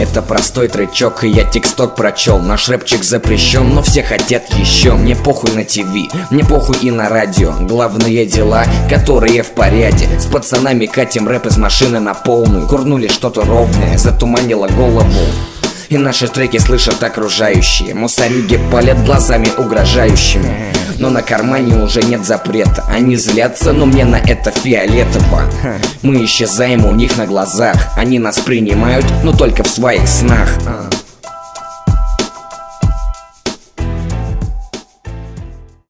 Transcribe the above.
Это простой тречок, и я тексток прочел. Наш рэпчик запрещен, но все хотят еще. Мне похуй на ТВ, мне похуй и на радио. Главные дела, которые в порядке. С пацанами катим рэп из машины на полную. Курнули что-то ровное, затуманило голову. И наши треки слышат окружающие. Мусорюги палят глазами угрожающими. Но на кармане уже нет запрета. Они злятся, но мне на это фиолетово. Мы исчезаем у них на глазах. Они нас принимают, но только в своих снах.